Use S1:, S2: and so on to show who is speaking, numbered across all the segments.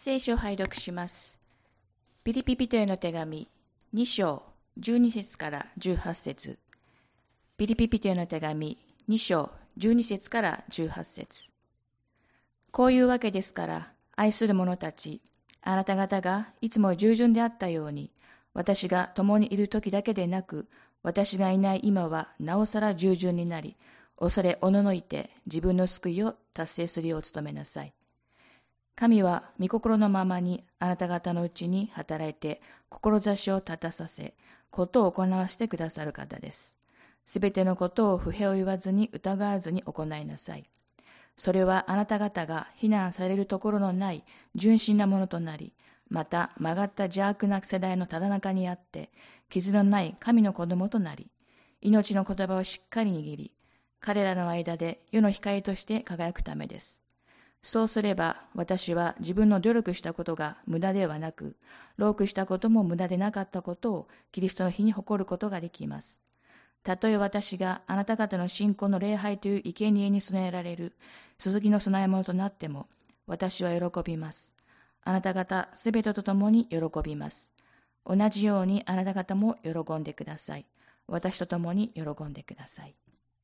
S1: 聖書を拝読します。ピリピ人への手紙2章12節から18節。ピリピ人への手紙2章12節から18節。こういうわけですから、愛する者たち、あなた方がいつも従順であったように、私が共にいる時だけでなく、私がいない今はなおさら従順になり、恐れおののいて自分の救いを達成するよう努めなさい。神は御心のままにあなた方のうちに働いて志を立たさせ、ことを行わせてくださる方です。すべてのことを不平を言わずに疑わずに行いなさい。それはあなた方が非難されるところのない純真なものとなり、また曲がった邪悪な世代のただ中にあって、傷のない神の子供となり、命の言葉をしっかり握り、彼らの間で世の光として輝くためです。そうすれば、私は自分の努力したことが無駄ではなく、労苦したことも無駄でなかったことをキリストの日に誇ることができます。たとえ私があなた方の信仰の礼拝という生贄に備えられる続きの供え物となっても、私は喜びます。あなた方すべてと共に喜びます。同じようにあなた方も喜んでください。私と共に喜んでください。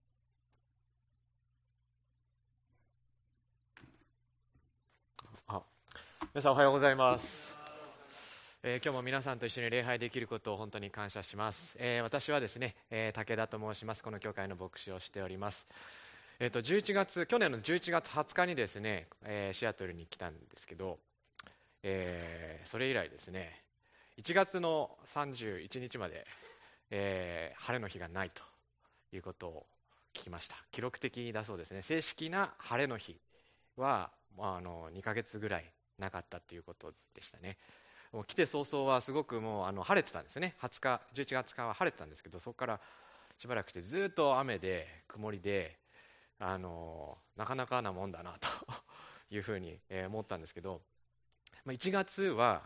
S2: 皆さんおはようございます。今日も皆さんと一緒に礼拝できることを本当に感謝します。私はですね、武田と申します。この教会の牧師をしております。去年の11月20日にですね、シアトルに来たんですけど、それ以来ですね、1月の31日まで、晴れの日がないということを聞きました。記録的だそうですね。正式な晴れの日は2ヶ月ぐらいなかったということでしたね。もう来て早々はすごくもう晴れてたんですね。11月20日は晴れてたんですけど、そこからしばらくしてずっと雨で曇りで、なかなかなもんだなというふうに思ったんですけど、1月は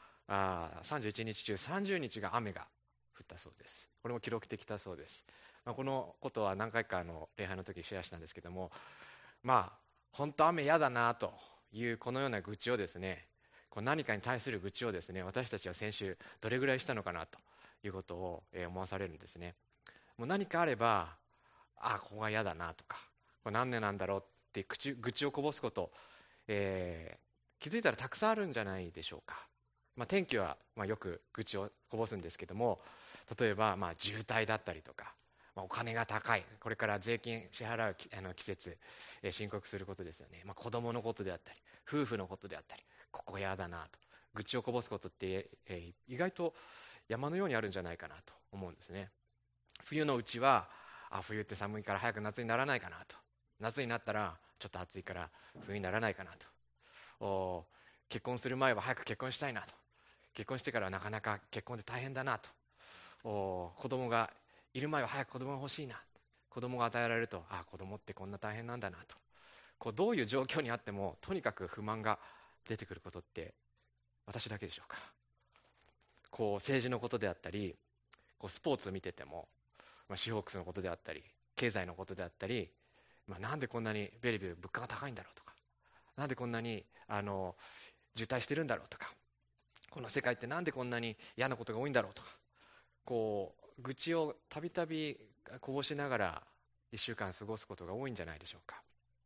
S2: 31日中30日が雨が降ったそうです。これも記録的だそうです。このことは何回か礼拝の時シェアしたんですけども、本当雨嫌だなというこのような愚痴をですね、何かに対する愚痴をですね、私たちは先週どれぐらいしたのかなということを思わされるんですね。もう何かあれば、ここが嫌だなとか、これ何でなんだろうって愚痴をこぼすこと、気づいたらたくさんあるんじゃないでしょうか。天気はよく愚痴をこぼすんですけども、例えば渋滞だったりとか、お金が高い、これから税金支払う季節、申告することですよね。子供のことであったり、夫婦のことであったり、ここ嫌だなと愚痴をこぼすことって、意外と山のようにあるんじゃないかなと思うんですね。冬のうちは冬って寒いから早く夏にならないかなと、夏になったらちょっと暑いから冬にならないかなと、結婚する前は早く結婚したいなと、結婚してからはなかなか結婚って大変だなと、子供がいる前は早く子供が欲しいな、子供が与えられると子供ってこんな大変なんだなと、どういう状況にあってもとにかく不満が出てくることって私だけでしょうか。政治のことであったり、スポーツを見てても、シーホークスのことであったり、経済のことであったり、なんでこんなにベリベリ物価が高いんだろうとか、なんでこんなに渋滞してるんだろうとか、この世界ってなんでこんなに嫌なことが多いんだろうとか、愚痴をたびたびこぼしながら1週間過ごすことが多いんじゃないでしょうか。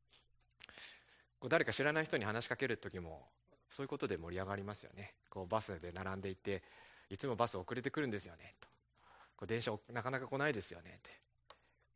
S2: 誰か知らない人に話しかける時もそういうことで盛り上がりますよね。バスで並んでいて、いつもバス遅れてくるんですよねと、電車なかなか来ないですよねって、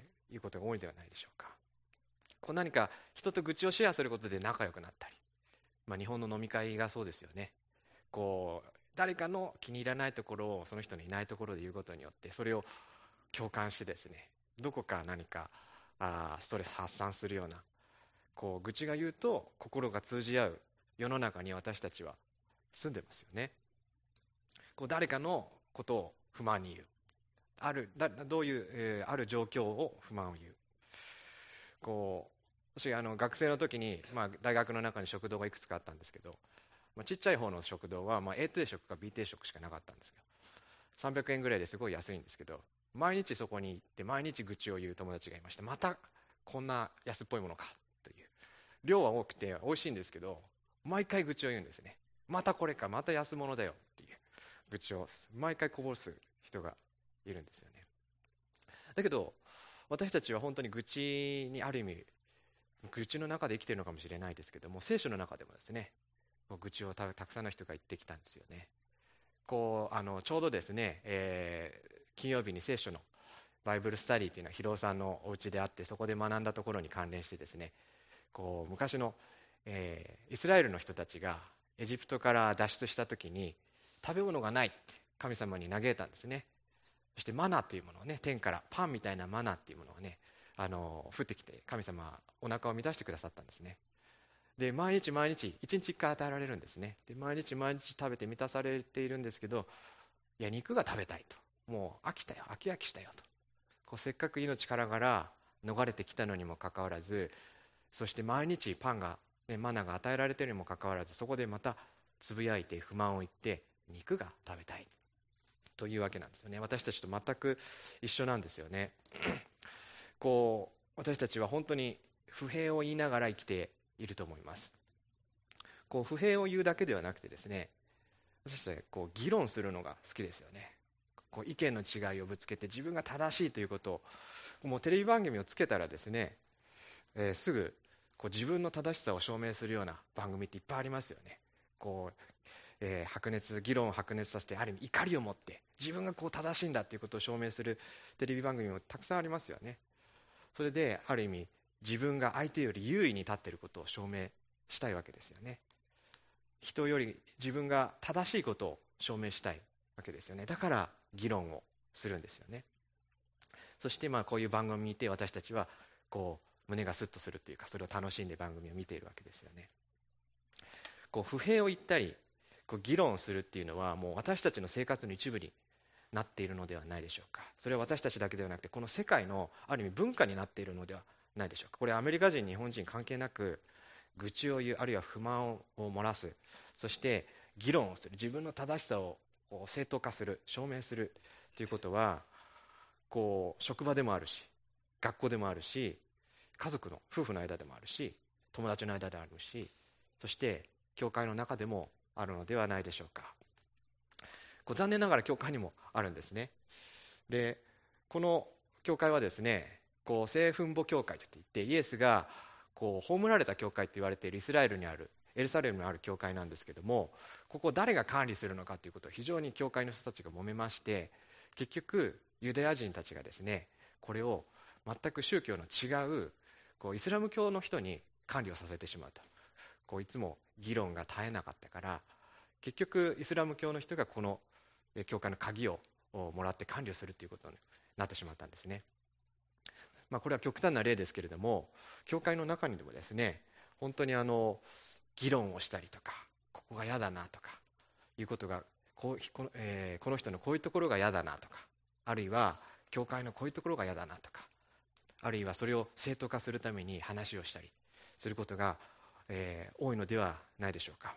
S2: いうことが多いではないでしょうか。何か人と愚痴をシェアすることで仲良くなったり、日本の飲み会がそうですよね。誰かの気に入らないところをその人のいないところで言うことによって、それを共感してですね、どこか何かストレス発散するような、愚痴が言うと心が通じ合う世の中に私たちは住んでますよね。誰かのことを不満に言う、ある状況を不満を言う。私学生の時に、大学の中に食堂がいくつかあったんですけど、ちっちゃい方の食堂は、A 定食か B 定食しかなかったんですよ。300円ぐらいですごい安いんですけど、毎日そこに行って毎日愚痴を言う友達がいました。またこんな安っぽいものかという。量は多くて美味しいんですけど、 毎回愚痴を言うんですね。またこれか、また安物だよっていう愚痴を毎回こぼす人がいるんですよね。だけど私たちは本当に愚痴にある意味愚痴の中で生きているのかもしれないですけども、聖書の中でもですね、愚痴をたくさんの人が言ってきたんですよね。ちょうどですね、金曜日に聖書のバイブルスタディというのは広尾さんのお家であって、そこで学んだところに関連してですね、昔の、イスラエルの人たちがエジプトから脱出した時に食べ物がないって神様に嘆いたんですね。そしてマナというものをね、天からパンみたいなマナっていうものがね、降ってきて神様はお腹を満たしてくださったんですね。で毎日毎日1日1回与えられるんですね。で毎日毎日食べて満たされているんですけど、いや肉が食べたいと、もう飽きたよ、飽き飽きしたよと、せっかく命からがら逃れてきたのにもかかわらず、そして毎日パンが、マナが与えられているにもかかわらず、そこでまたつぶやいて不満を言って肉が食べたいというわけなんですよね。私たちと全く一緒なんですよね。私たちは本当に不平を言いながら生きていると思います。不平を言うだけではなくてですね、私たちは議論するのが好きですよね。意見の違いをぶつけて自分が正しいということを、もうテレビ番組をつけたらですね、すぐ自分の正しさを証明するような番組っていっぱいありますよね。議論を白熱させて、ある意味怒りを持って自分が正しいんだということを証明するテレビ番組もたくさんありますよね。それである意味自分が相手より優位に立っていることを証明したいわけですよね。人より自分が正しいことを証明したいわけですよね。だから議論をするんですよね。そしてこういう番組を見て私たちは胸がスッとするというか、それを楽しんで番組を見ているわけですよね。不平を言ったり議論をするっていうのはもう私たちの生活の一部になっているのではないでしょうか。それは私たちだけではなくて、この世界のある意味文化になっているのではないでしょうか。これアメリカ人日本人関係なく、愚痴を言う、あるいは不満を漏らす、そして議論をする、自分の正しさを正当化する、証明するということは職場でもあるし、学校でもあるし、家族の夫婦の間でもあるし、友達の間でもあるし、そして教会の中でもあるのではないでしょうか。残念ながら教会にもあるんですね。でこの教会はですね、聖墳墓教会といって、イエスが葬られた教会と言われているイスラエルにあるエルサレムにある教会なんですけども、ここを誰が管理するのかということを非常に教会の人たちが揉めまして、結局ユダヤ人たちがですね、これを全く宗教の違うイスラム教の人に管理をさせてしまうと、いつも議論が絶えなかったから、結局イスラム教の人がこの教会の鍵をもらって管理をするということになってしまったんですね。これは極端な例ですけれども、教会の中にでもですね、本当に議論をしたりとか、ここが嫌だなとかいうことが、この人のこういうところが嫌だなとか、あるいは教会のこういうところが嫌だなとか、あるいはそれを正当化するために話をしたりすることが、多いのではないでしょうか。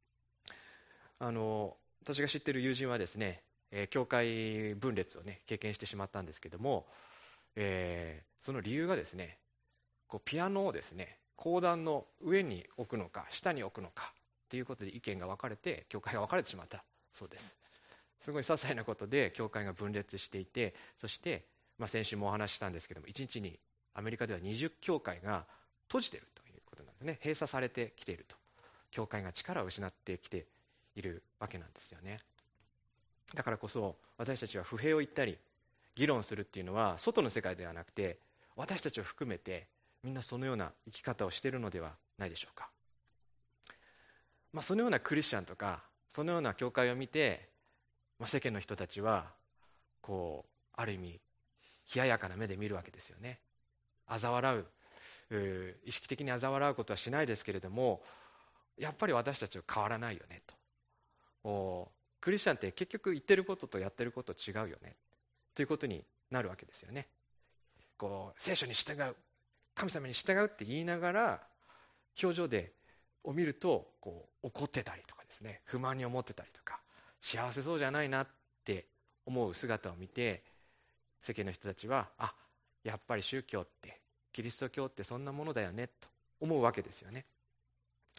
S2: 私が知っている友人はですね、教会分裂をね経験してしまったんですけども、その理由がですね、ピアノをですね講談の上に置くのか下に置くのかということで意見が分かれて教会が分かれてしまったそうです。すごい些細なことで教会が分裂していて、そして、先週もお話ししたんですけども、1日にアメリカでは20教会が閉じているということなんですね。閉鎖されてきていると、教会が力を失ってきているわけなんですよね。だからこそ私たちは不平を言ったり議論するっていうのは外の世界ではなくて、私たちを含めてみんなそのような生き方をしているのではないでしょうか。そのようなクリスチャンとかそのような教会を見て、世間の人たちはある意味冷ややかな目で見るわけですよね。嘲笑う、意識的に嘲笑うことはしないですけれども、やっぱり私たちは変わらないよねと、クリスチャンって結局言ってることとやってること違うよねということになるわけですよね。聖書に従う、神様に従うって言いながら表情でを見ると怒ってたりとかですね、不満に思ってたりとか、幸せそうじゃないなって思う姿を見て、世間の人たちはやっぱり宗教って、キリスト教ってそんなものだよねと思うわけですよね。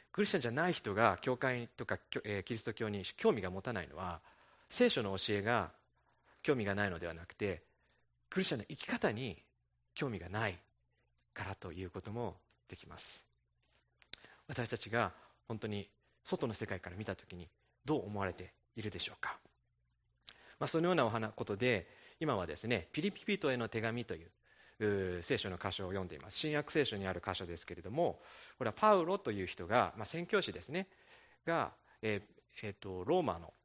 S2: クリスチャンじゃない人が教会とか、キリスト教に興味が持たないのは、聖書の教えが興味がないのではなくて、クリスチャンの生き方に興味がないからということもできます。私たちが本当に外の世界から見たときにどう思われているでしょうか。そのようなことで、今はですね、ピリピ人への手紙という聖書の箇所を読んでいます。新約聖書にある箇所ですけれども、これはパウロという人が、宣教師ですねが、ロー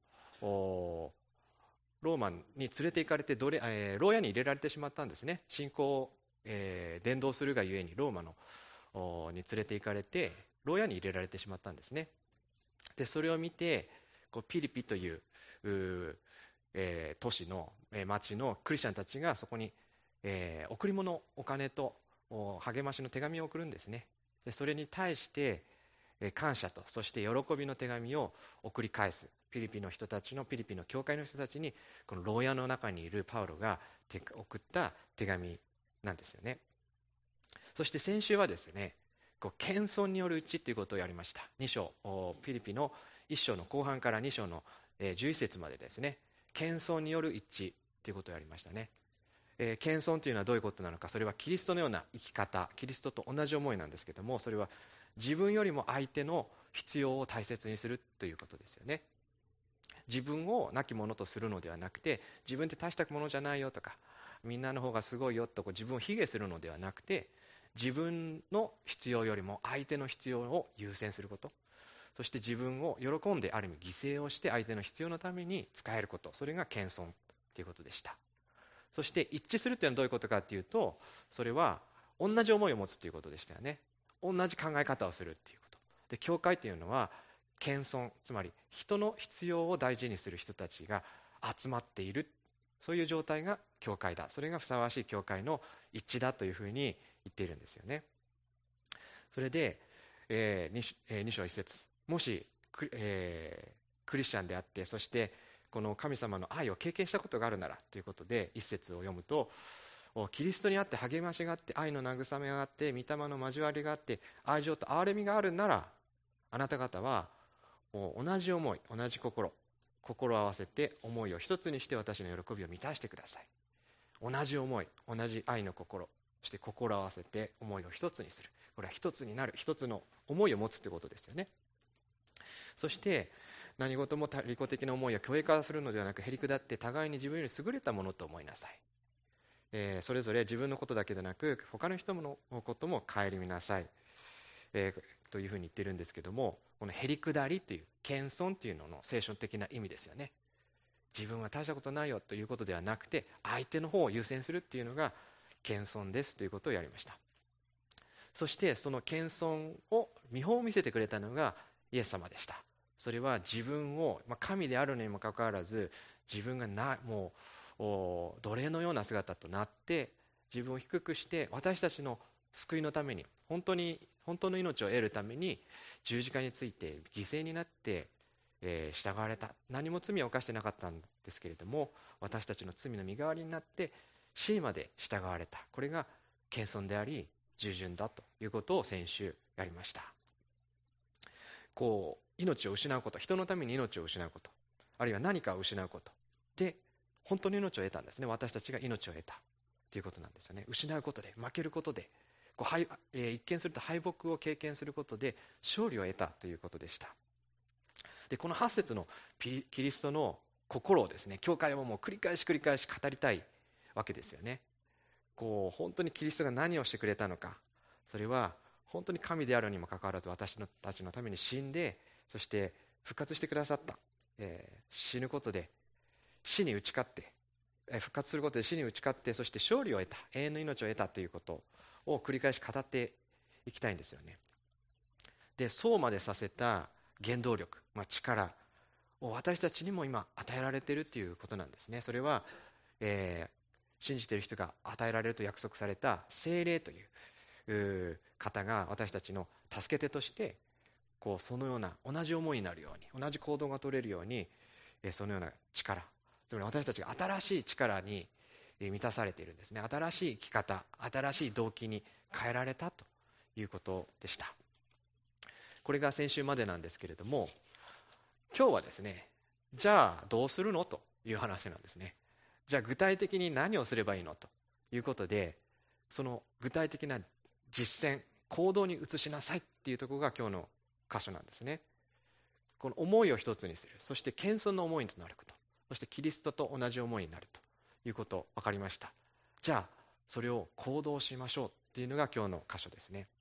S2: マに連れて行かれて牢屋に入れられてしまったんですね。信仰を、伝道するがゆえにローマに連れて行かれて牢屋に入れられてしまったんですね。でそれを見て、ピリピという都市の町のクリスチャンたちがそこに、贈り物、お金と励ましの手紙を送るんですね。でそれに対して感謝と、そして喜びの手紙を送り返す。ピリピの教会の人たちに、この牢屋の中にいるパウロが送った手紙なんですよね。そして先週はですね、謙遜による一致ということをやりました。2章、ピリピの1章の後半から2章の11節までですね、謙遜による一致ということをやりましたね。謙遜というのはどういうことなのか。それはキリストのような生き方、キリストと同じ思いなんですけども、それは自分よりも相手の必要を大切にするということですよね。自分を亡き者とするのではなくて、自分って大したものじゃないよとか、みんなの方がすごいよと自分を卑下するのではなくて、自分の必要よりも相手の必要を優先すること、そして自分を喜んである意味犠牲をして相手の必要のために使えること、それが謙遜ということでした。そして一致するというのはどういうことかというと、それは同じ思いを持つということでしたよね。同じ考え方をするということで、教会というのは謙遜、つまり人の必要を大事にする人たちが集まっている、そういう状態が教会だ。それがふさわしい教会の一致だというふうに言っているんですよね。それで、2章1節、もしクリスチャンであって、そしてこの神様の愛を経験したことがあるならということで、1節を読むと、キリストにあって励ましがあって、愛の慰めがあって、御霊の交わりがあって、愛情と憐れみがあるなら、あなた方は同じ思い、同じ心を合わせて思いを一つにして私の喜びを満たしてください。同じ思い、同じ愛の心、そして心を合わせて思いを一つにする。これは一つになる、一つの思いを持つということですよね。そして何事も利己的な思いを虚栄化するのではなく、へりくだって互いに自分より優れたものと思いなさい。それぞれ自分のことだけでなく他の人のことも顧みなさい、というふうに言っているんですけども、このへりくだりという謙遜というのの聖書的な意味ですよね。自分は大したことないよということではなくて、相手の方を優先するというのが謙遜ですということをやりました。そしてその謙遜を見本を見せてくれたのがイエス様でした。それは自分を、神であるにもかかわらず、自分がもう奴隷のような姿となって自分を低くして、私たちの救いのために、本当の命を得るために十字架について犠牲になって従われた。何も罪を犯してなかったんですけれども、私たちの罪の身代わりになって死まで従われた。これが謙遜であり従順だということを先週やりました。命を失うこと、人のために命を失うこと、あるいは何かを失うことで本当に命を得たんですね。私たちが命を得たということなんですよね。失うことで、負けることで、一見すると敗北を経験することで勝利を得たということでした。でこの8節のキリストの心をですね、教会はもう繰り返し語りたいわけですよね。本当にキリストが何をしてくれたのか、それは本当に神であるにもかかわらず私たちのために死んで、そして復活してくださった、死ぬことで死に打ち勝って、復活することで死に打ち勝って、そして勝利を得た、永遠の命を得たということを繰り返し語っていきたいんですよね。でそうまでさせた原動力、力を私たちにも今与えられているということなんですね。それは、信じている人が与えられると約束された聖霊という方が私たちの助け手として、そのような同じ思いになるように、同じ行動が取れるように、そのような力、つまり私たちが新しい力に満たされているんですね。新しい生き方、新しい動機に変えられたということでした。 これが先週までなんですけれども、今日はですね、じゃあどうするのという話なんですね。じゃあ具体的に何をすればいいのということで、その具体的な実践、行動に移しなさいっていうところが今日の箇所なんですね。この思いを一つにする、そして謙遜の思いとなること、そしてキリストと同じ思いになるということ、分かりました。じゃあそれを行動しましょうっていうのが今日の箇所ですね。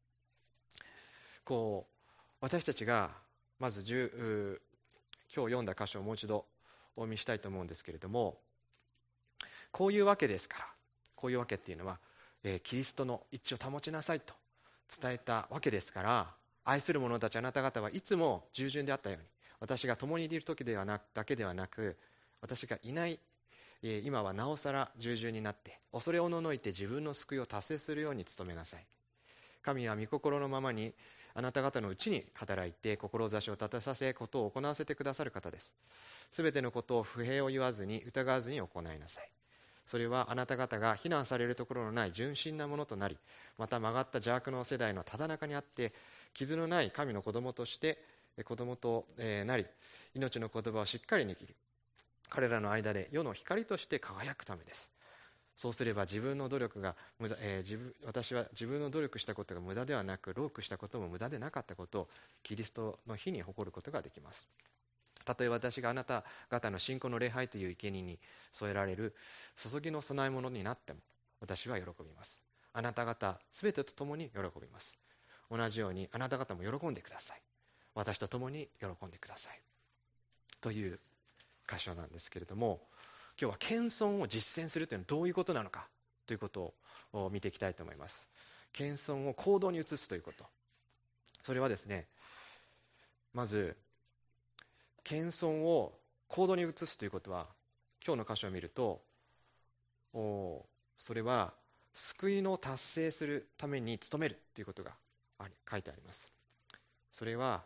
S2: 私たちがまず今日読んだ箇所をもう一度お読みしたいと思うんですけれども、こういうわけですから、こういうわけっていうのは、キリストの一致を保ちなさいと伝えたわけですから、愛する者たちあなた方はいつも従順であったように、私が共にいる時だけではなく、私がいない今はなおさら従順になって、恐れおののいて自分の救いを達成するように努めなさい。神は御心のままにあなた方のうちに働いて、志を立てさせ、ことを行わせてくださる方です。すべてのことを不平を言わずに疑わずに行いなさい。それはあなた方が非難されるところのない純真なものとなり、また曲がった邪悪の世代のただ中にあって傷のない神の子供となり、命の言葉をしっかり握り、彼らの間で世の光として輝くためです。そうすれば私は自分の努力したことが無駄ではなく、労苦したことも無駄でなかったことをキリストの日に誇ることができます。たとえ私があなた方の信仰の礼拝という生贄に添えられる注ぎの供え物になっても、私は喜びます。あなた方すべてと共に喜びます。同じようにあなた方も喜んでください。私と共に喜んでくださいという箇所なんですけれども、今日は謙遜を実践するというのはどういうことなのかということを見ていきたいと思います。謙遜を行動に移すということ、それはですね、まず謙遜を行動に移すということは、今日の箇所を見ると、それは救いの達成するために努めるということが書いてあります。それは、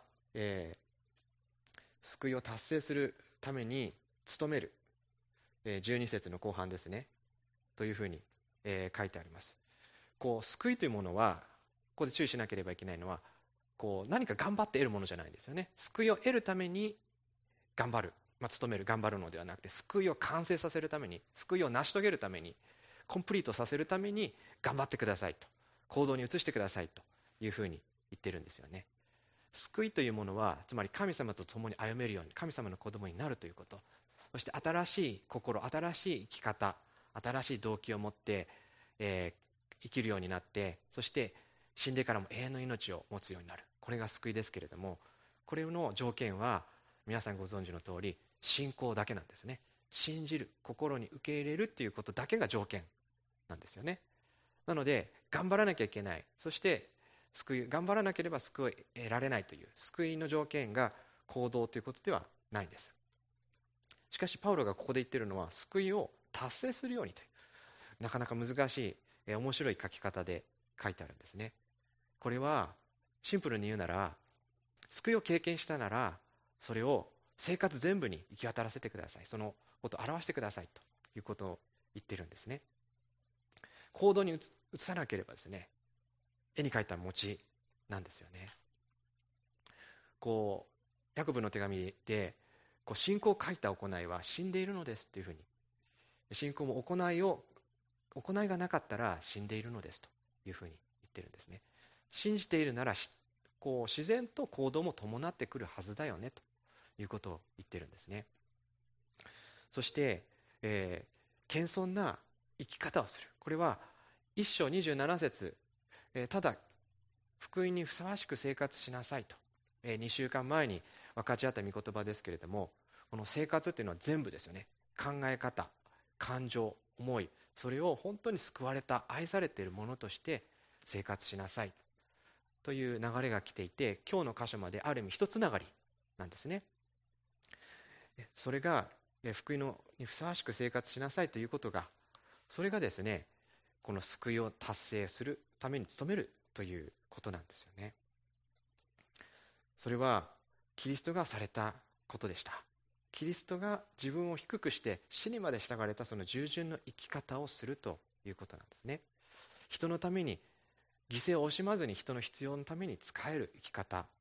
S2: 救いを達成するために努める、12節の後半ですね、というふうに、書いてあります。救いというものは、ここで注意しなければいけないのは、何か頑張って得るものじゃないんですよね。救いを得るために頑張る、頑張るのではなくて、救いを完成させるために、救いを成し遂げるために、コンプリートさせるために頑張ってくださいと、行動に移してくださいというふうに言ってるんですよね。救いというものは、つまり神様と共に歩めるように、神様の子供になるということ、そして新しい心、新しい生き方、新しい動機を持って、生きるようになって、そして死んでからも永遠の命を持つようになる、これが救いですけれども、これの条件は皆さんご存知の通り、信仰だけなんですね。信じる、心に受け入れるということだけが条件なんですよね。なので頑張らなきゃいけない、そして頑張らなければ救いを得られないという救いの条件が行動ということではないんです。しかしパウロがここで言っているのは、救いを達成するようにという、なかなか難しい、面白い書き方で書いてあるんですね。これはシンプルに言うなら、救いを経験したならそれを生活全部に行き渡らせてください、そのことを表してくださいということを言ってるんですね。行動に移さなければですね、絵に描いた餅なんですよね。ヤコブの手紙で信仰を書いた行いは死んでいるのですっていうふうに、信仰も行いがなかったら死んでいるのですというふうに言ってるんですね。信じているなら自然と行動も伴ってくるはずだよねということを言ってるんですね。そして、謙遜な生き方をする、これは1章27節、ただ福音にふさわしく生活しなさいと、2週間前に分かち合った御言葉ですけれども、この生活っていうのは全部ですよね。考え方、感情、思い、それを本当に救われた、愛されているものとして生活しなさいという流れが来ていて、今日の箇所まである意味一つながりなんですね。それが福音にふさわしく生活しなさいということが、それがですね、この救いを達成するために努めるということなんですよね。それはキリストがされたことでした。キリストが自分を低くして死にまで従われた、その従順の生き方をするということなんですね。人のために犠牲を惜しまずに、人の必要のために仕える生き方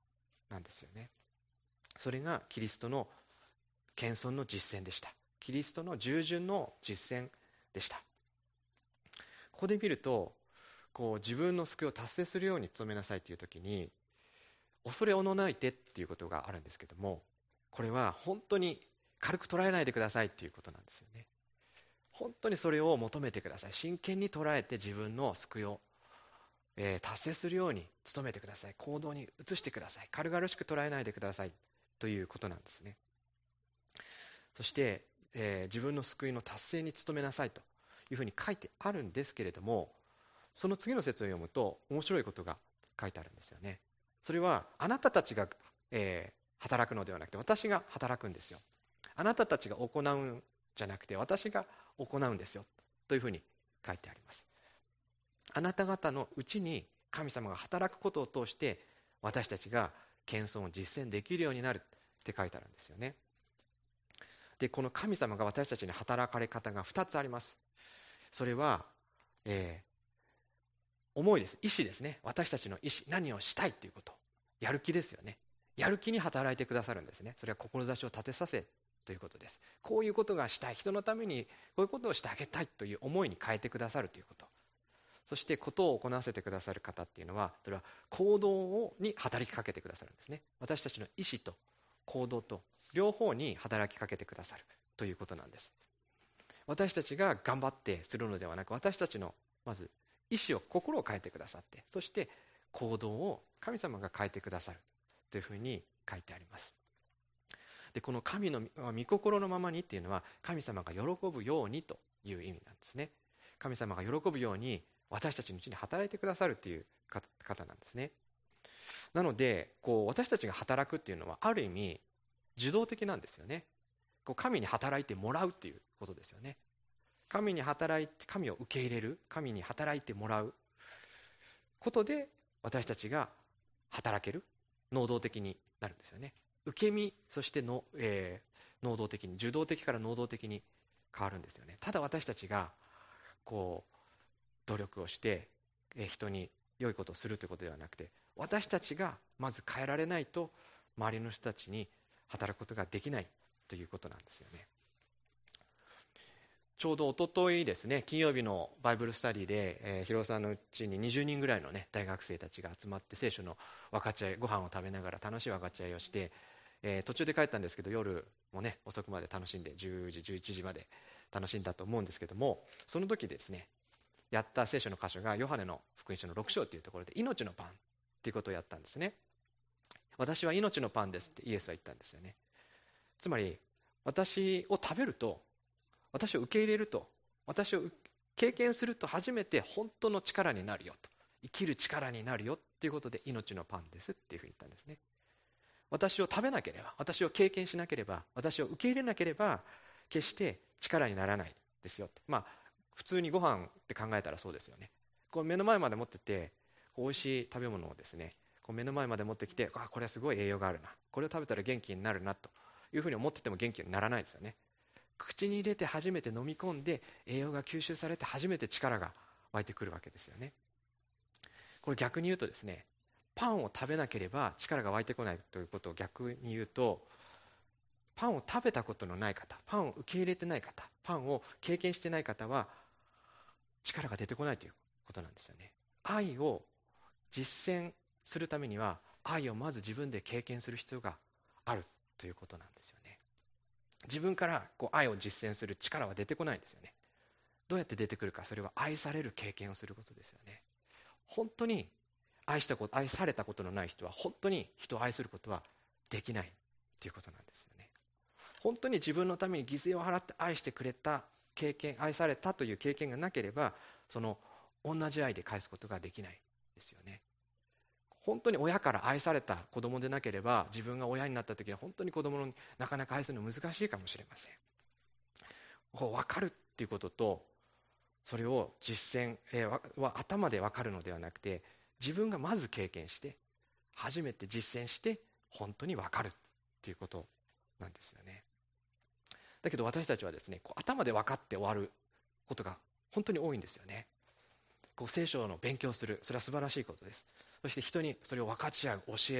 S2: なんですよね。それがキリストの謙遜の実践でした。キリストの従順の実践でした。ここで見ると、自分の救いを達成するように努めなさいという時に、恐れおのないてっていうことがあるんですけども、これは本当に軽く捉えないでくださいということなんですよね。本当にそれを求めてください。真剣に捉えて自分の救いを、達成するように努めてください。行動に移してください。軽々しく捉えないでくださいということなんですね。そして、自分の救いの達成に努めなさいというふうに書いてあるんですけれども、その次の節を読むと面白いことが書いてあるんですよね。それはあなたたちが、働くのではなくて私が働くんですよ。あなたたちが行うんじゃなくて私が行うんですよというふうに書いてあります。あなた方のうちに神様が働くことを通して私たちが謙遜を実践できるようになるって書いてあるんですよね。で、この神様が私たちに働かれ方が2つあります。それは、思いです。意志ですね。私たちの意志、何をしたいということ、やる気ですよね。やる気に働いてくださるんですね。それは志を立てさせということです。こういうことがしたい、人のためにこういうことをしてあげたいという思いに変えてくださるということ。そしてことを行わせてくださる方っていうのは、それは行動に働きかけてくださるんですね。私たちの意志と行動と両方に働きかけてくださるということなんです。私たちが頑張ってするのではなく、私たちのまず意志を、心を変えてくださって、そして行動を神様が変えてくださるというふうに書いてあります。で、この神の御心のままにっていうのは、神様が喜ぶようにという意味なんですね。神様が喜ぶように私たちのうちに働いてくださるという方なんですね。なので私たちが働くっていうのはある意味受動的なんですよね。神に働いてもらうっていうことですよね。神に働いて、神を受け入れる、神に働いてもらうことで私たちが働ける、能動的になるんですよね。受け身、そして能動的に、受動的から能動的に変わるんですよね。ただ私たちが努力をして人に良いことをするということではなくて、私たちがまず変えられないと周りの人たちに働くことができないということなんですよね。ちょうど一昨日ですね、金曜日のバイブルスタディで、広尾さんのうちに20人ぐらいの、大学生たちが集まって聖書の分かち合い、ご飯を食べながら楽しい分かち合いをして、途中で帰ったんですけど、夜も遅くまで楽しんで、10時11時まで楽しんだと思うんですけども、その時ですね、やった聖書の箇所がヨハネの福音書の6章というところで、命のパンということをやったんですね。私は命のパンですってイエスは言ったんですよね。つまり私を食べると、私を受け入れると、私を経験すると初めて本当の力になるよと、生きる力になるよということで、命のパンですっていうふうに言ったんですね。私を食べなければ、私を経験しなければ、私を受け入れなければ決して力にならないですよって。普通にご飯って考えたらそうですよね。目の前まで持ってて、美味しい食べ物をですね、目の前まで持ってきて、これはすごい栄養があるな、これを食べたら元気になるなというふうに思ってても元気にならないですよね。口に入れて初めて飲み込んで、栄養が吸収されて初めて力が湧いてくるわけですよね。これ逆に言うとですね、パンを食べなければ力が湧いてこないということを逆に言うと、パンを食べたことのない方、パンを受け入れてない方、パンを経験してない方は力が出てこないということなんですよね。愛を実践するためには、愛をまず自分で経験する必要があるということなんですよね。自分から愛を実践する力は出てこないんですよね。どうやって出てくるか、それは愛される経験をすることですよね。本当に愛されたことのない人は本当に人を愛することはできないということなんですよね。本当に自分のために犠牲を払って愛してくれた経験、愛されたという経験がなければ、その同じ愛で返すことができないですよね。本当に親から愛された子供でなければ、自分が親になった時に本当に子供になかなか愛するの難しいかもしれません。分かるっていうことと、それを実践、頭で分かるのではなくて、自分がまず経験して初めて実践して本当に分かるっていうことなんですよね。だけど私たちはですね、頭で分かって終わることが本当に多いんですよね。聖書の勉強する、それは素晴らしいことです。そして人にそれを分かち合う、教える、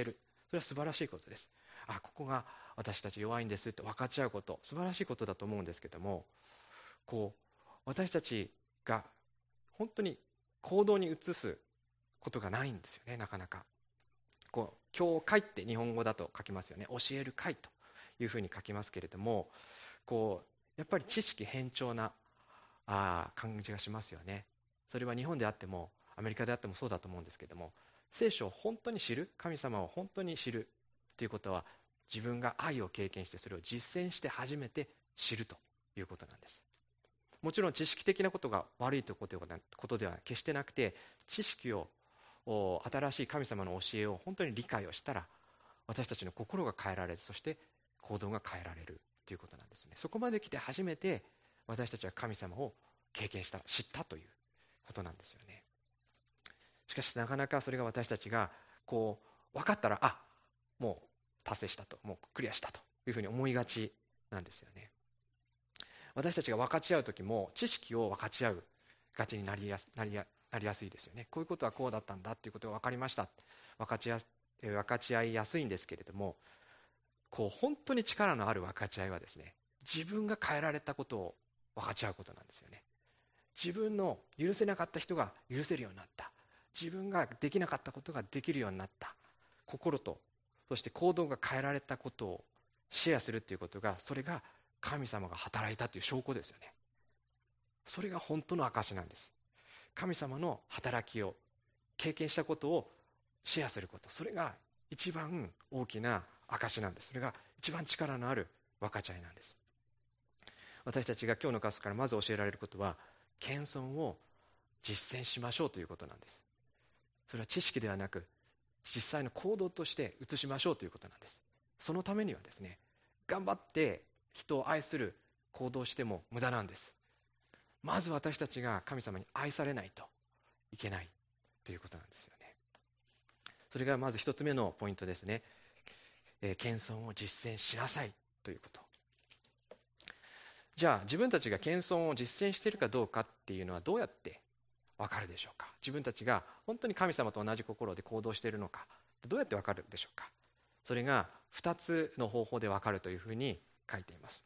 S2: それは素晴らしいことです。ここが私たち弱いんですって分かち合うこと、素晴らしいことだと思うんですけども、私たちが本当に行動に移すことがないんですよね。なかなか教会って日本語だと書きますよね。教える会というふうに書きますけれども、やっぱり知識偏重な感じがしますよね。それは日本であってもアメリカであってもそうだと思うんですけれども、聖書を本当に知る、神様を本当に知るということは、自分が愛を経験してそれを実践して初めて知るということなんです。もちろん知識的なことが悪いということでは決してなくて、知識を、新しい神様の教えを本当に理解をしたら、私たちの心が変えられる、そして行動が変えられるということなんですね。そこまで来て初めて私たちは神様を経験した、知ったということなんですよね。しかしなかなかそれが私たちが分かったら、もう達成したと、もうクリアしたというふうに思いがちなんですよね。私たちが分かち合う時も知識を分かち合うがちになりやすいですよね。こういうことはこうだったんだということが分かりました、分かち合いやすいんですけれども、本当に力のある分かち合いはですね、自分が変えられたことを分かち合うことなんですよね。自分の許せなかった人が許せるようになった、自分ができなかったことができるようになった、心とそして行動が変えられたことをシェアするということが、それが神様が働いたという証拠ですよね。それが本当の証なんです。神様の働きを経験したことをシェアすること、それが一番大きな証なんです。それが一番力のある分かち合いなんです。私たちが今日の箇所からまず教えられることは、謙遜を実践しましょうということなんです。それは知識ではなく、実際の行動として移しましょうということなんです。そのためにはですね、頑張って人を愛する行動をしても無駄なんです。まず私たちが神様に愛されないといけないということなんですよね。それがまず一つ目のポイントですね。謙遜を実践しなさいということ。じゃあ自分たちが謙遜を実践しているかどうかっていうのはどうやって分かるでしょうか。自分たちが本当に神様と同じ心で行動しているのか、どうやって分かるでしょうか。それが2つの方法で分かるというふうに書いています。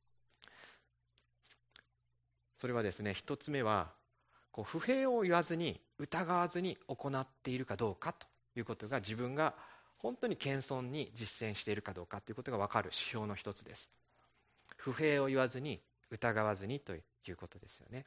S2: それはですね、1つ目は不平を言わずに疑わずに行っているかどうかということが、自分が本当に謙遜に実践しているかどうかということが分かる指標の一つです。不平を言わずに疑わずにということですよね。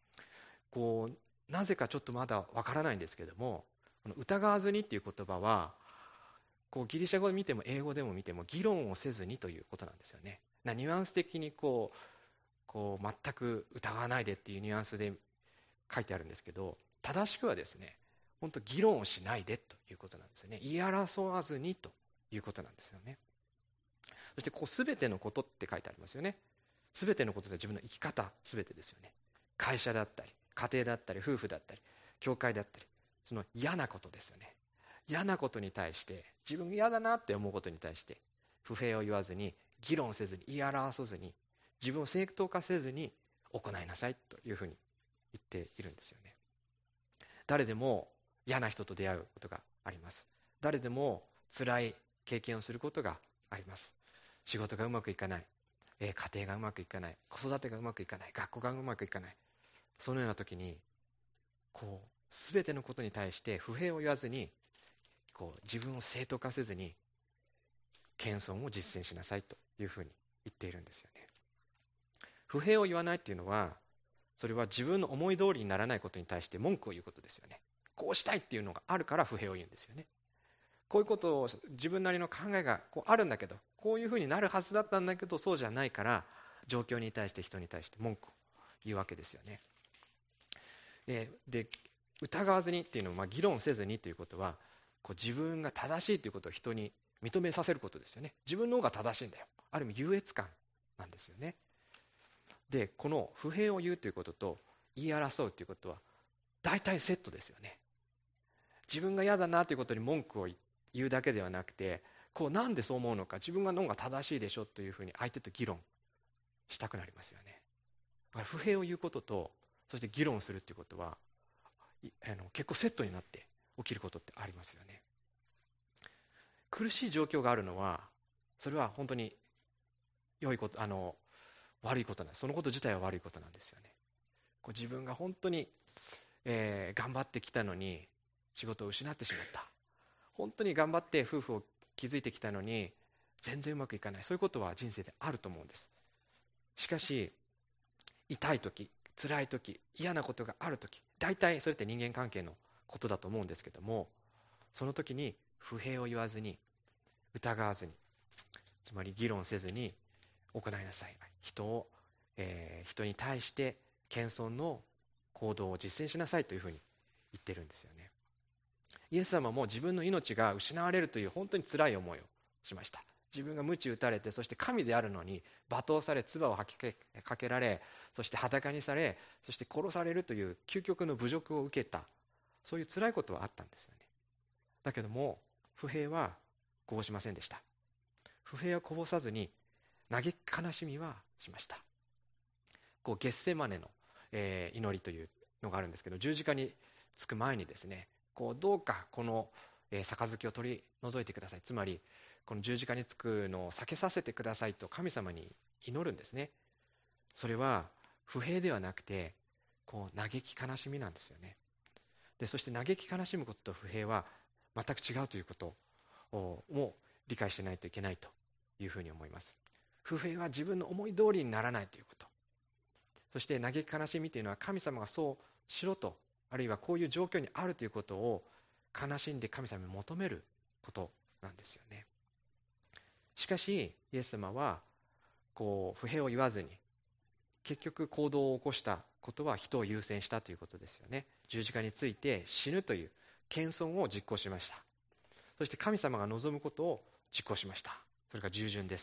S2: なぜかちょっとまだ分からないんですけども、この疑わずにっていう言葉はギリシャ語で見ても英語でも見ても議論をせずにということなんですよね。ニュアンス的に全く疑わないでっていうニュアンスで書いてあるんですけど、正しくはですね、本当議論をしないでということなんですよね。言い争わずにということなんですよね。そして全てのことって書いてありますよね。全てのことで自分の生き方全てですよね。会社だったり家庭だったり夫婦だったり教会だったり、その嫌なことですよね。嫌なことに対して、自分が嫌だなって思うことに対して不平を言わずに、議論せずに、言い争わずに、自分を正当化せずに行いなさいというふうに言っているんですよね。誰でも嫌な人と出会うことがあります。誰でも辛い経験をすることがあります。仕事がうまくいかない、家庭がうまくいかない、子育てがうまくいかない、学校がうまくいかない、そのような時に全てのことに対して不平を言わずに、自分を正当化せずに謙遜を実践しなさいというふうに言っているんですよね。不平を言わないっていうのは、それは自分の思い通りにならないことに対して文句を言うことですよね。こうしたいっていうのがあるから不平を言うんですよね。こういうことを自分なりの考えがあるんだけど、こういうふうになるはずだったんだけどそうじゃないから、状況に対して人に対して文句を言うわけですよね。で疑わずにっていうのは、議論せずにということは、自分が正しいということを人に認めさせることですよね。自分の方が正しいんだよ、ある意味優越感なんですよね。でこの不平を言うということと言い争うということは大体セットですよね。自分が嫌だなということに文句を言うだけではなくて、なんでそう思うのか、自分の方が正しいでしょというふうに相手と議論したくなりますよね。だから不平を言うことと、そして議論するということは結構セットになって起きることってありますよね。 苦しい状況があるのは、それは本当に良いこと、悪いことなんです。そのこと自体は悪いことなんですよね。自分が本当に、頑張ってきたのに仕事を失ってしまった、本当に頑張って夫婦を築いてきたのに全然うまくいかない、そういうことは人生であると思うんです。しかし痛い時、辛い時、嫌なことがある時、大体それって人間関係のことだと思うんですけども、その時に不平を言わずに、疑わずに、つまり議論せずに行いなさい。人に対して謙遜の行動を実践しなさいというふうに言ってるんですよね。イエス様も自分の命が失われるという本当に辛い思いをしました。自分が鞭打たれて、そして神であるのに罵倒され、唾を吐きかけられ、そして裸にされ、そして殺されるという究極の侮辱を受けた、そういう辛いことはあったんですよね。だけども不平はこぼしませんでした。不平をこぼさずに嘆き悲しみはしました。ゲッセマネの、祈りというのがあるんですけど、十字架につく前にですね、どうかこの、杯を取り除いてください、つまりこの十字架につくのを避けさせてくださいと神様に祈るんですね。それは不平ではなくて嘆き悲しみなんですよね。でそして嘆き悲しむことと不平は全く違うということも理解してないといけないというふうに思います。不平は自分の思い通りにならないということ、そして嘆き悲しみというのは神様がそうしろと、あるいはこういう状況にあるということを悲しんで神様に求めることなんですよね。しかしイエス様は不平を言わずに、結局行動を起こしたことは人を優先したということですよね。十字架について死ぬという謙遜を実行しました。そして神様が望むことを実行しました。それが従順です。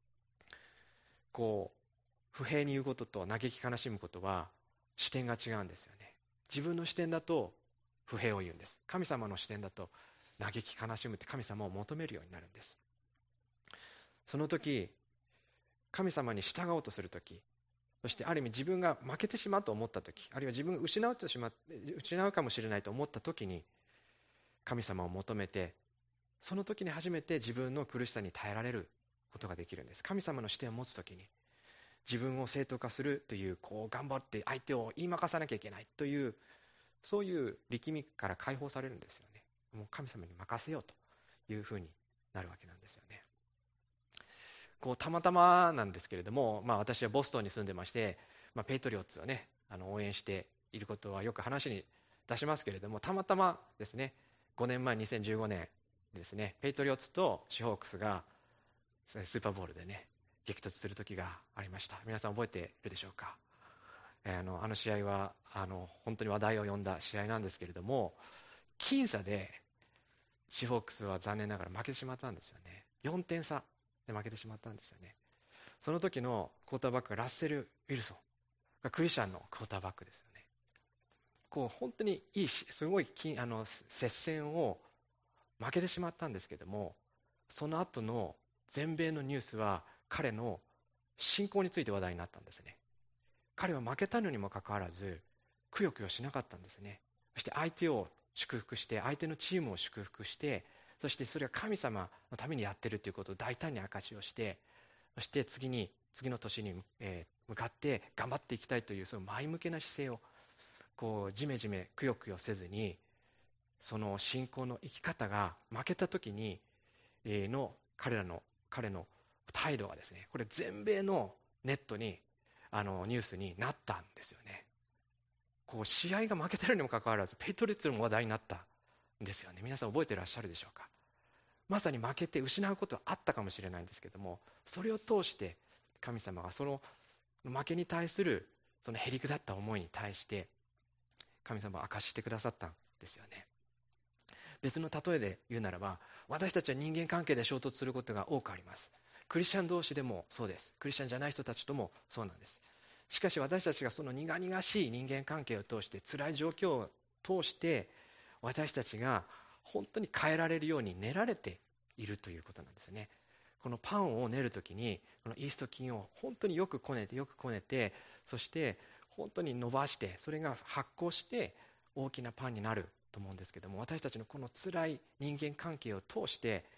S2: 不平に言うことと嘆き悲しむことは視点が違うんですよね。自分の視点だと不平を言うんです。神様の視点だと嘆き悲しむって神様を求めるようになるんです。その時、神様に従おうとする時、そしてある意味自分が負けてしまうと思った時、あるいは自分が失うかもしれないと思った時に神様を求めて、その時に初めて自分の苦しさに耐えられることができるんです。神様の視点を持つ時に自分を正当化するという、頑張って相手を言い負かさなきゃいけないという、そういう力みから解放されるんですよね。もう神様に任せようというふうになるわけなんですよね。たまたまなんですけれども、私はボストンに住んでまして、ペイトリオッツをね応援していることはよく話に出しますけれども、たまたまですね、5年前2015年ですね、ペイトリオッツとシーホークスがスーパーボウルでね激突する時がありました。皆さん覚えているでしょうか。あの試合は本当に話題を呼んだ試合なんですけれども、僅差でシーホークスは残念ながら負けてしまったんですよね。4点差で負けてしまったんですよね。その時のクォーターバックがラッセル・ウィルソンがクリスチャンのクォーターバックですよね。本当にいいすごい接戦を負けてしまったんですけども、その後の全米のニュースは彼の信仰について話題になったんですね。彼は負けたのにもかかわらずくよくよしなかったんですね。そして相手を祝福して、相手のチームを祝福して、そしてそれは神様のためにやってるということを大胆に証しをして、そして次の年に向かって頑張っていきたいという、その前向きな姿勢をじめじめくよくよせずに、その信仰の生き方が負けた時にの彼の態度がですね、これ全米のネットにニュースになったんですよね。試合が負けてるにもかかわらずペイトリオッツも話題になったんですよね。皆さん覚えていらっしゃるでしょうか。まさに負けて失うことはあったかもしれないんですけども、それを通して神様がその負けに対するそのへりくだった思いに対して神様は明かしてくださったんですよね。別の例えで言うならば、私たちは人間関係で衝突することが多くあります。クリスチャン同士でもそうです。クリスチャンじゃない人たちともそうなんです。しかし私たちがその苦々しい人間関係を通して、辛い状況を通して私たちが本当に変えられるように練られているということなんですよね。このパンを練るときにこのイースト菌を本当によくこねて、そして本当に伸ばして、それが発酵して大きなパンになると思うんですけども、私たちのこの辛い人間関係を通して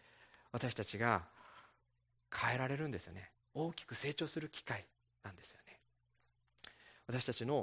S2: 私たちが変えられるんですよね。大きく成長する機会なんですよね。私たちの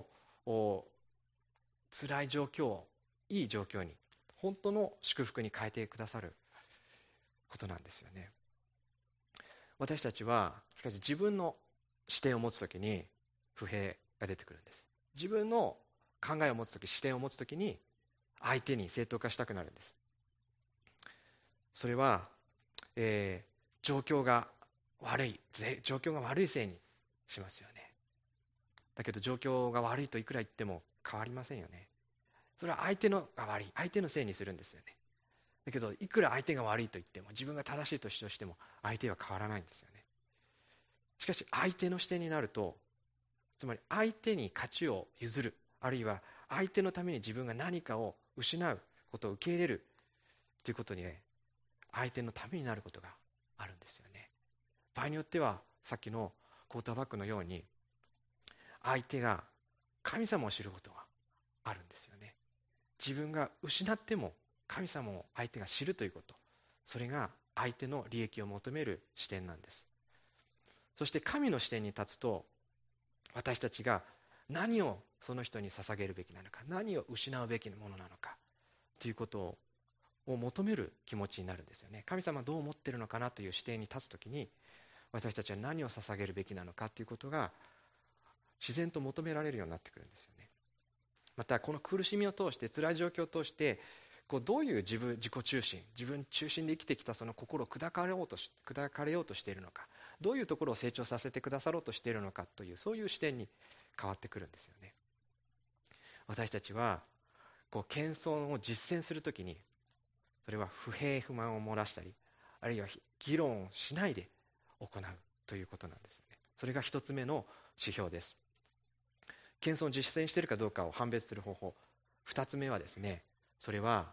S2: 辛い状況をいい状況に、本当の祝福に変えてくださることなんですよね。私たちはしかし自分の視点を持つときに不平が出てくるんです。自分の考えを持つとき、視点を持つときに相手に正当化したくなるんです。それは、状況が悪いせいにしますよね。だけど状況が悪いといくら言っても変わりませんよね。それは相手のが悪い、相手のせいにするんですよね。だけどいくら相手が悪いと言っても、自分が正しいと主張しても相手は変わらないんですよね。しかし相手の視点になると、つまり相手に価値を譲る、あるいは相手のために自分が何かを失うことを受け入れるということにね、相手のためになることがあるんですよね。場合によってはさっきのクォーターバックのように、相手が神様を知ることがあるんですよね。自分が失っても神様を相手が知るということ、それが相手の利益を求める視点なんです。そして神の視点に立つと、私たちが何をその人に捧げるべきなのか、何を失うべきなものなのかということを求める気持ちになるんですよね。神様はどう思っているのかなという視点に立つときに、私たちは何を捧げるべきなのかということが自然と求められるようになってくるんですよね。またこの苦しみを通して、辛い状況を通して、どういう自己中心、自分中心で生きてきたその心を砕かれようとしているのか、どういうところを成長させてくださろうとしているのかという、そういう視点に変わってくるんですよね。私たちは謙遜を実践するときに、それは不平不満を漏らしたり、あるいは議論をしないで行うということなんですよね。それが一つ目の指標です。謙遜を実践しているかどうかを判別する方法、二つ目はですね、それは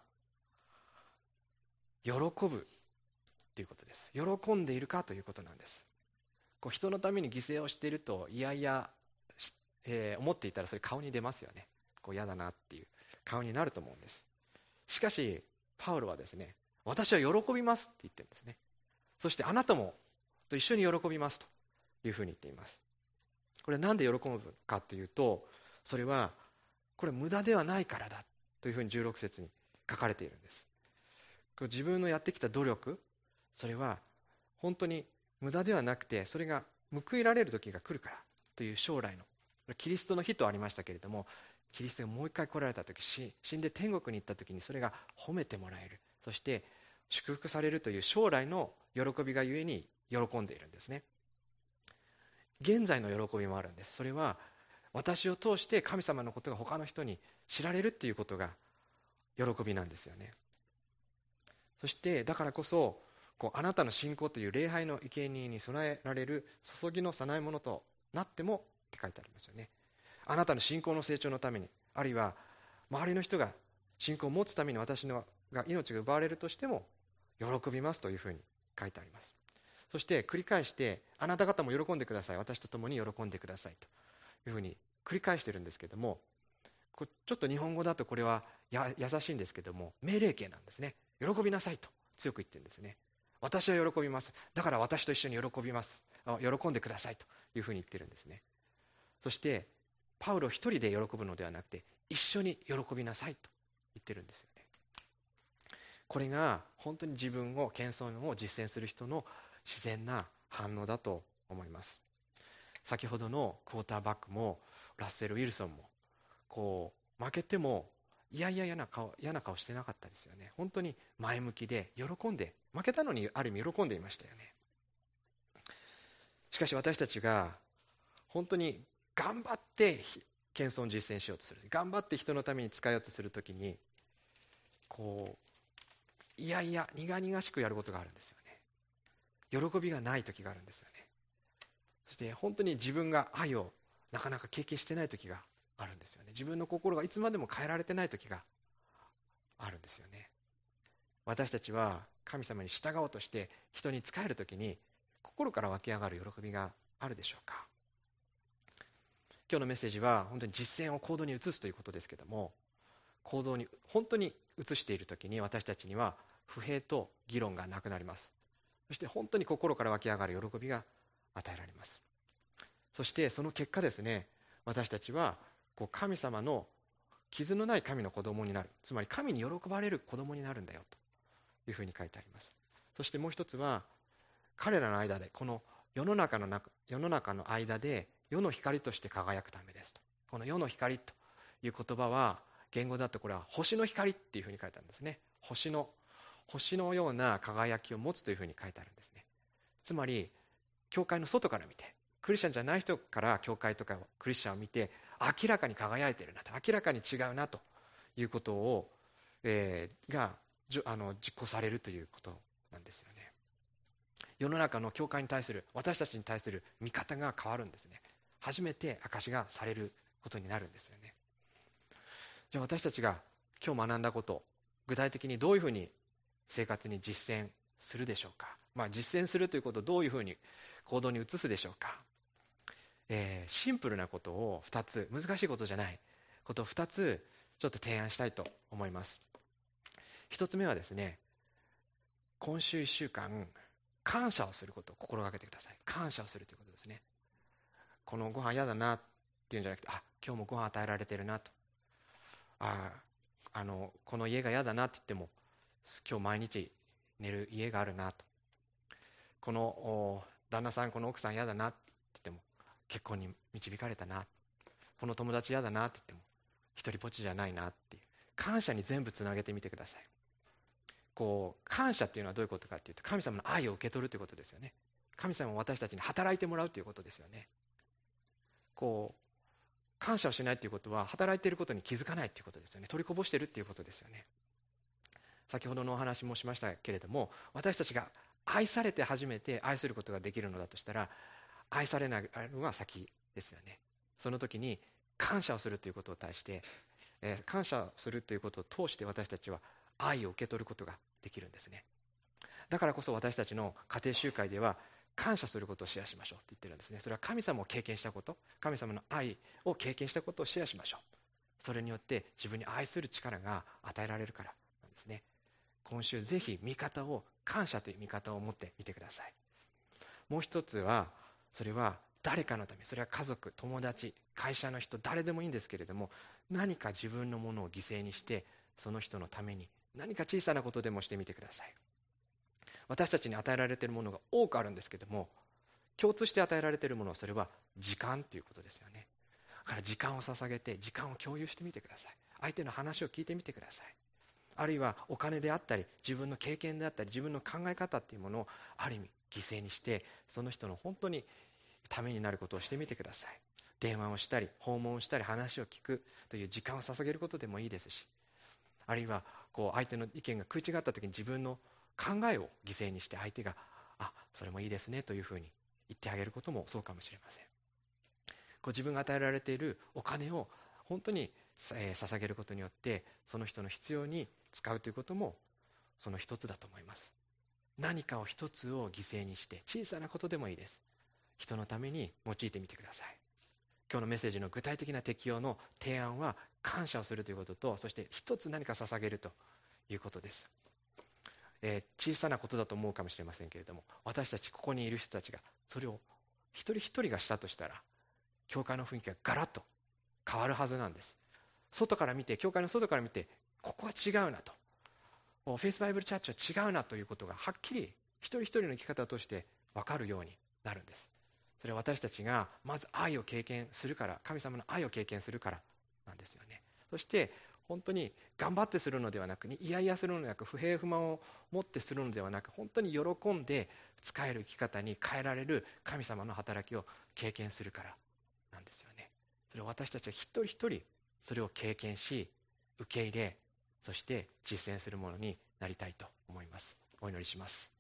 S2: 喜ぶということです。喜んでいるかということなんです。人のために犠牲をしていると思っていたら、それ顔に出ますよね。嫌だなっていう顔になると思うんです。しかしパウロはですね、私は喜びますって言ってるんですね。そしてあなたもと一緒に喜びますというふうに言っています。これなんで喜ぶかというと、それはこれ無駄ではないからだというふうに16節に書かれているんです。自分のやってきた努力、それは本当に無駄ではなくて、それが報いられる時が来るからという将来の、キリストの日とありましたけれども、キリストがもう一回来られた時、死んで天国に行った時にそれが褒めてもらえる、そして祝福されるという将来の喜びがゆえに喜んでいるんですね。現在の喜びもあるんです。それは私を通して神様のことが他の人に知られるっていうことが喜びなんですよね。そしてだからこそあなたの信仰という礼拝の生贄に備えられる注ぎの備え物となってもって書いてありますよね。あなたの信仰の成長のために、あるいは周りの人が信仰を持つために私が命が奪われるとしても喜びますというふうに書いてあります。そして繰り返して、あなた方も喜んでください、私と共に喜んでくださいというふうに繰り返してるんですけども、ちょっと日本語だとこれは優しいんですけども、命令形なんですね。喜びなさいと強く言ってるんですね。私は喜びます、だから私と一緒に喜びます、喜んでくださいというふうに言ってるんですね。そしてパウロ一人で喜ぶのではなくて、一緒に喜びなさいと言ってるんですよね。これが本当に自分を謙遜を実践する人の自然な反応だと思います。先ほどのクォーターバックもラッセル・ウィルソンも負けても嫌な顔してなかったですよね。本当に前向きで喜んで、負けたのにある意味喜んでいましたよね。しかし私たちが本当に頑張って謙遜を実践しようとする、頑張って人のために使いようとするときに苦々しくやることがあるんですよね。喜びがない時があるんですよね。そして本当に自分が愛をなかなか経験してない時があるんですよね。自分の心がいつまでも変えられてない時があるんですよね。私たちは神様に従おうとして人に仕える時に心から湧き上がる喜びがあるでしょうか。今日のメッセージは本当に実践を行動に移すということですけども、行動に本当に移している時に私たちには不平と議論がなくなります。 そして本当に心から湧き上がる喜びが与えられます。そしてその結果ですね、私たちは神様の傷のない神の子供になる、つまり神に喜ばれる子供になるんだよというふうに書いてあります。そしてもう一つは、彼らの間で、この世の中の間で世の光として輝くためですと。この世の光という言葉は言語だとこれは星の光っていうふうに書いてあるんですね。星のような輝きを持つというふうに書いてあるんですね。つまり教会の外から見て、クリスチャンじゃない人から教会とかクリスチャンを見て、明らかに輝いているなと、明らかに違うなということを、が実行されるということなんですよね。世の中の教会に対する、私たちに対する見方が変わるんですね。初めて証しがされることになるんですよね。じゃあ私たちが今日学んだこと、具体的にどういうふうに生活に実践するでしょうか。実践するということをどういうふうに行動に移すでしょうか。シンプルなことを2つ、難しいことじゃないことを2つちょっと提案したいと思います。1つ目はですね、今週1週間感謝をすることを心がけてください。感謝をするということですね。このご飯嫌だなっていうんじゃなくて、今日もご飯与えられてるなと、この家が嫌だなって言っても今日毎日寝る家があるなと、この旦那さん、この奥さん嫌だなって言っても結婚に導かれたな、この友達嫌だなって言っても一人ぽっちじゃないなっていう感謝に全部つなげてみてください。感謝っていうのはどういうことかっていうと、神様の愛を受け取るということですよね。神様は私たちに働いてもらうということですよね。感謝をしないということは働いていることに気づかないということですよね。取りこぼしているということですよね。先ほどのお話もしましたけれども、私たちが愛されて初めて愛することができるのだとしたら、愛されないのが先ですよね。その時に感謝をするということを対して、感謝するということを通して私たちは愛を受け取ることができるんですね。だからこそ私たちの家庭集会では感謝することをシェアしましょうって言ってるんですね。それは神様を経験したこと、神様の愛を経験したことをシェアしましょう。それによって自分に愛する力が与えられるからなんですね。今週ぜひ感謝という見方を持ってみてください。もう一つは、それは誰かのため、それは家族、友達、会社の人、誰でもいいんですけれども、何か自分のものを犠牲にしてその人のために何か小さなことでもしてみてください。私たちに与えられているものが多くあるんですけども、共通して与えられているものはそれは時間ということですよね。だから時間を捧げて時間を共有してみてください。相手の話を聞いてみてください。あるいはお金であったり、自分の経験であったり、自分の考え方っていうものをある意味犠牲にして、その人の本当にためになることをしてみてください。電話をしたり、訪問をしたり、話を聞くという時間を捧げることでもいいですし、あるいは相手の意見が食い違った時に自分の考えを犠牲にして、相手がそれもいいですねというふうに言ってあげることもそうかもしれません。自分が与えられているお金を本当に捧げることによって、その人の必要に使うということもその一つだと思います。何かを一つを犠牲にして、小さなことでもいいです、人のために用いてみてください。今日のメッセージの具体的な適用の提案は、感謝をするということと、そして一つ何か捧げるということです。小さなことだと思うかもしれませんけれども、私たちここにいる人たちがそれを一人一人がしたとしたら、教会の雰囲気がガラッと変わるはずなんです。外から見て、教会の外から見て、ここは違うなと、フェイスバイブルチャーチは違うなということがはっきり一人一人の生き方を通して分かるようになるんです。それは私たちがまず愛を経験するから、神様の愛を経験するからなんですよね。そして本当に頑張ってするのではなく、いやいやするのではなく、不平不満を持ってするのではなく、本当に喜んで使える生き方に変えられる神様の働きを経験するからなんですよね。それを私たちは一人一人それを経験し、受け入れ、そして実践するものになりたいと思います。お祈りします。